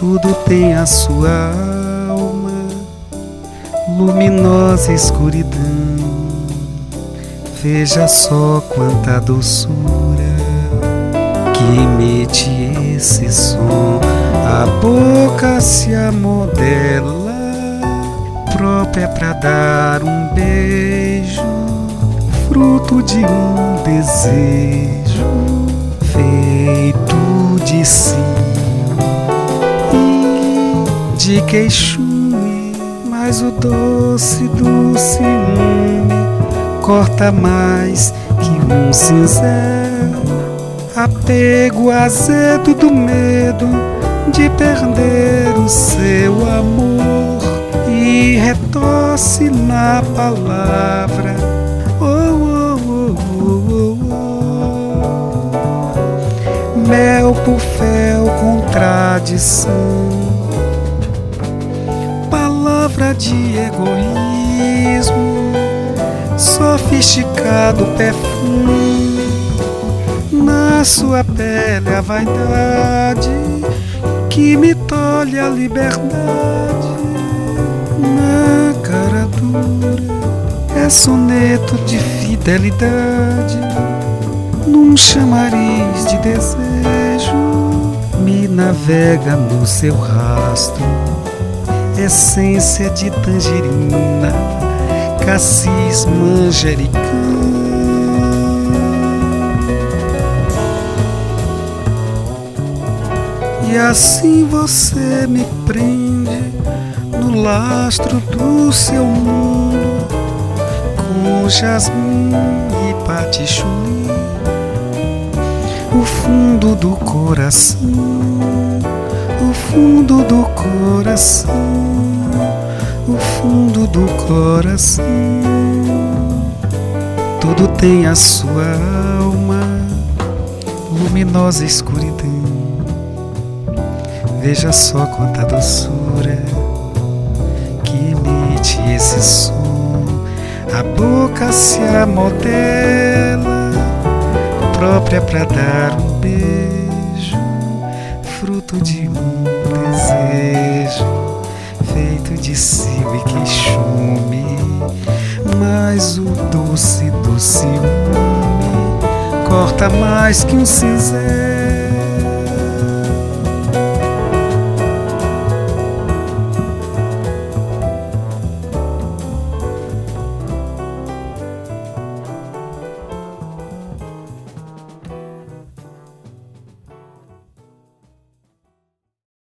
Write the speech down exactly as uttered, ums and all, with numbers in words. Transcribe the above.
Tudo tem a sua alma, luminosa escuridão. Veja só quanta doçura que emite esse som. A boca se amodela, própria pra dar um beijo, fruto de um desejo feito de si e de queixume. Mas o doce do ciúme corta mais que um cinzel, apego azedo do medo de perder o seu amor, e retorce na palavra oh, oh, oh, oh, oh. Mel por fel, contradição, palavra de egoísmo, sofisticado perfume. Na sua pele a vaidade que me tolhe a liberdade. Na cara dura é soneto de fidelidade. Num chamariz de desejo me navega no seu rastro, essência de tangerina, cassis manjericão. E assim você me prende no lastro do seu mundo, com jasmim e patichouli, o fundo do coração, o fundo do coração, o fundo do coração. Tudo tem a sua alma, luminosa escuridão. Veja só quanta doçura que emite esse som. A boca se amodela, própria pra dar um beijo, fruto de um desejo feito de cio e queixume. Mas o doce do ciúme corta mais que um cinzel,